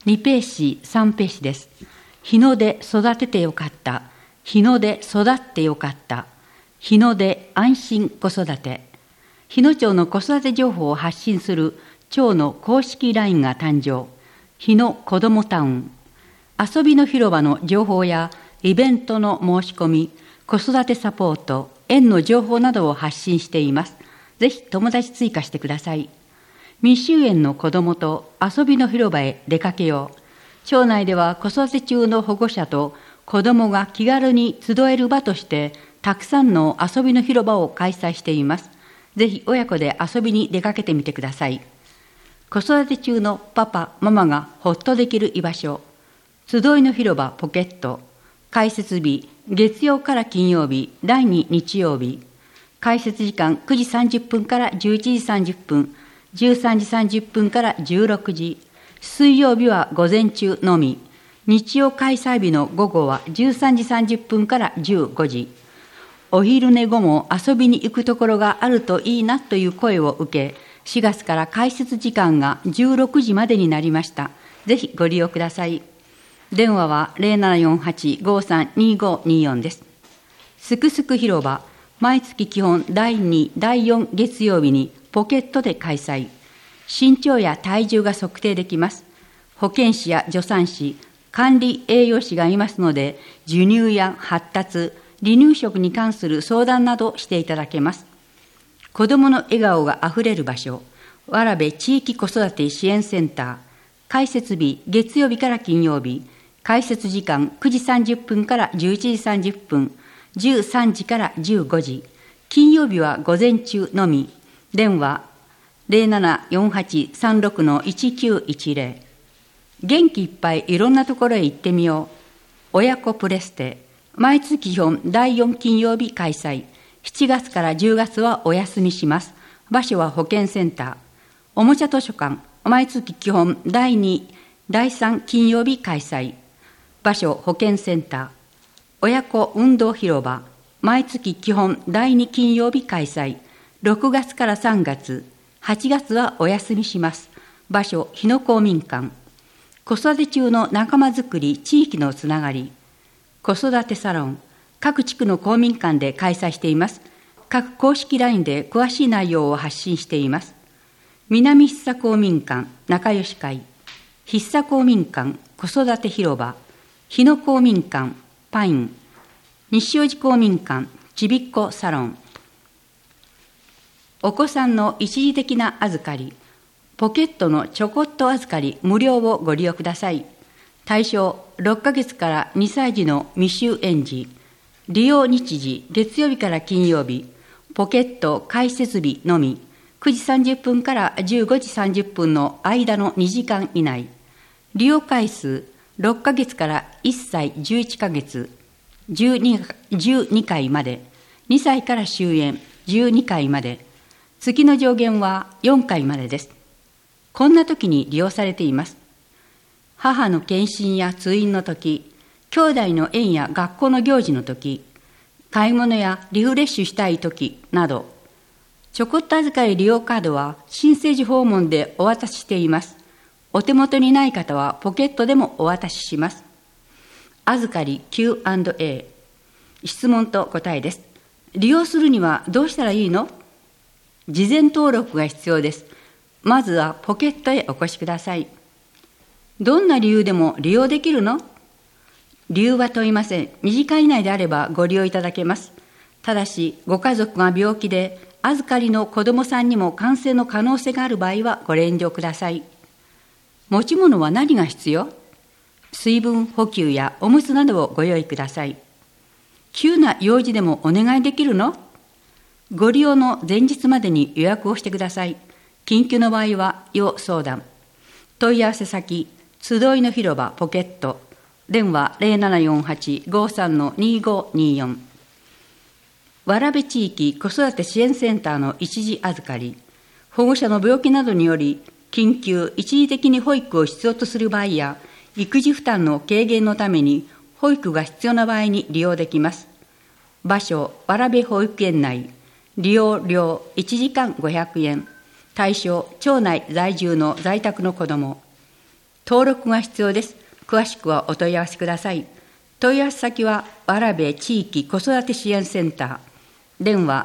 2ページ、3ページです。日の出育ててよかった。日の出育ってよかった。日の出安心子育て。日野町の子育て情報を発信する町の公式 LINE が誕生。日野こどもタウン。遊びの広場の情報やイベントの申し込み、子育てサポート、園の情報などを発信しています。ぜひ友達追加してください。未就園の子どもと遊びの広場へ出かけよう。町内では子育て中の保護者と子どもが気軽に集える場としてたくさんの遊びの広場を開催しています。ぜひ親子で遊びに出かけてみてください。子育て中のパパ、ママがほっとできる居場所。集いの広場ポケット。開設日、月曜から金曜日、第2日曜日。開設時間9時30分から11時30分、13時30分から16時。水曜日は午前中のみ。日曜開催日の午後は13時30分から15時。お昼寝後も遊びに行くところがあるといいなという声を受け、4月から開設時間が16時までになりました。ぜひご利用ください。電話は 0748-532524 です。すくすく広場、毎月基本第2、第4月曜日にポケットで開催。身長や体重が測定できます。保健師や助産師、管理栄養士がいますので、授乳や発達、離乳食に関する相談などしていただけます。子どもの笑顔があふれる場所、蕨地域子育て支援センター。開設日、月曜日から金曜日。開設時間9時30分から11時30分、13時から15時。金曜日は午前中のみ。電話074836-1910。元気いっぱいいろんなところへ行ってみよう。親子プレステ。毎月基本第4金曜日開催。7月から10月はお休みします。場所は保健センター。おもちゃ図書館。毎月基本第2、第3金曜日開催。場所保健センター。親子運動広場。毎月基本第2金曜日開催。6月から3月。8月はお休みします。場所日野公民館。子育て中の仲間づくり、地域のつながり。子育てサロン。各地区の公民館で開催しています。各公式 LINE で詳しい内容を発信しています。南筆佐公民館仲良し会、筆佐公民館子育て広場、日野公民館パイン、西尾路公民館ちびっこサロン。お子さんの一時的な預かり、ポケットのちょこっと預かり無料をご利用ください。対象6ヶ月から2歳児の未就園児。利用日時月曜日から金曜日。ポケット開設日のみ。9時30分から15時30分の間の2時間以内。利用回数6ヶ月から1歳11ヶ月。12回まで。2歳から終園12回まで。月の上限は4回までです。こんな時に利用されています。母の検診や通院の時、兄弟の園や学校の行事の時、買い物やリフレッシュしたい時など、ちょこっと預かり利用カードは新生児訪問でお渡ししています。お手元にない方はポケットでもお渡しします。預かり Q&A。質問と答えです。利用するにはどうしたらいいの？事前登録が必要です。まずはポケットへお越しください。どんな理由でも利用できるの？理由は問いません。2時間以内であればご利用いただけます。ただし、ご家族が病気で預かりの子どもさんにも感染の可能性がある場合はご遠慮ください。持ち物は何が必要？水分補給やおむつなどをご用意ください。急な用事でもお願いできるの？ご利用の前日までに予約をしてください。緊急の場合は要相談。問い合わせ先、集いの広場ポケット。電話 0748-53-2524。蕨地域子育て支援センターの一時預かり。保護者の病気などにより、緊急一時的に保育を必要とする場合や、育児負担の軽減のために保育が必要な場合に利用できます。場所、蕨保育園内。利用料1時間500円。対象、町内在住の在宅の子ども。 登録が必要です。詳しくはお問い合わせください。問い合わせ先は、蕨地域子育て支援センター。電話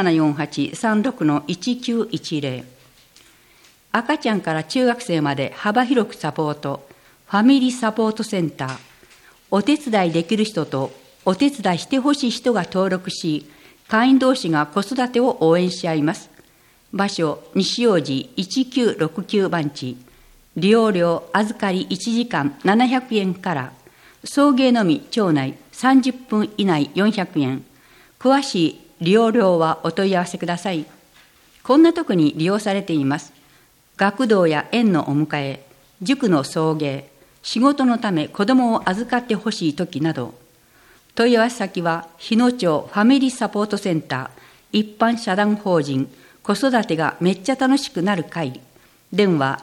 0748-36-1910。赤ちゃんから中学生まで幅広くサポート、ファミリーサポートセンター。お手伝いできる人とお手伝いしてほしい人が登録し、会員同士が子育てを応援し合います。場所、西王子1969番地。利用料預かり1時間700円から、送迎のみ町内30分以内400円。詳しい利用料はお問い合わせください。こんな時に利用されています。学童や園のお迎え、塾の送迎、仕事のため子どもを預かってほしいときなど。問い合わせ先は、日野町ファミリーサポートセンター、一般社団法人、子育てがめっちゃ楽しくなる会。電話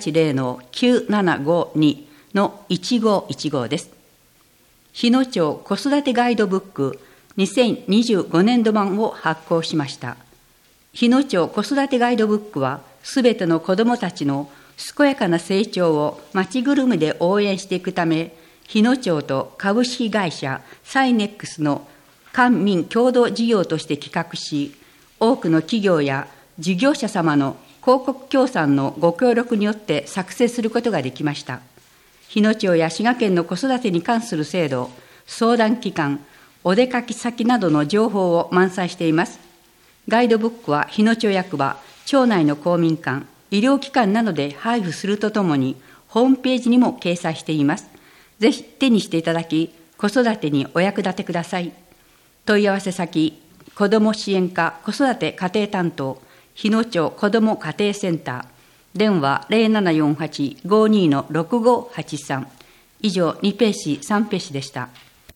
080-9752-1515 です。日野町子育てガイドブック2025年度版を発行しました。日野町子育てガイドブックは、すべての子どもたちの健やかな成長を町ぐるみで応援していくため、日野町と株式会社サイネックスの官民共同事業として企画し、多くの企業や事業者様の広告協賛のご協力によって作成することができました。日野町や滋賀県の子育てに関する制度、相談機関、お出かけ先などの情報を満載しています。ガイドブックは日野町役場、町内の公民館、医療機関などで配布するとともに、ホームページにも掲載しています。ぜひ手にしていただき、子育てにお役立てください。問い合わせ先、子ども支援課子育て家庭担当、日野町子ども家庭センター。電話 0748-52-6583。以上、2ページ、3ページでした。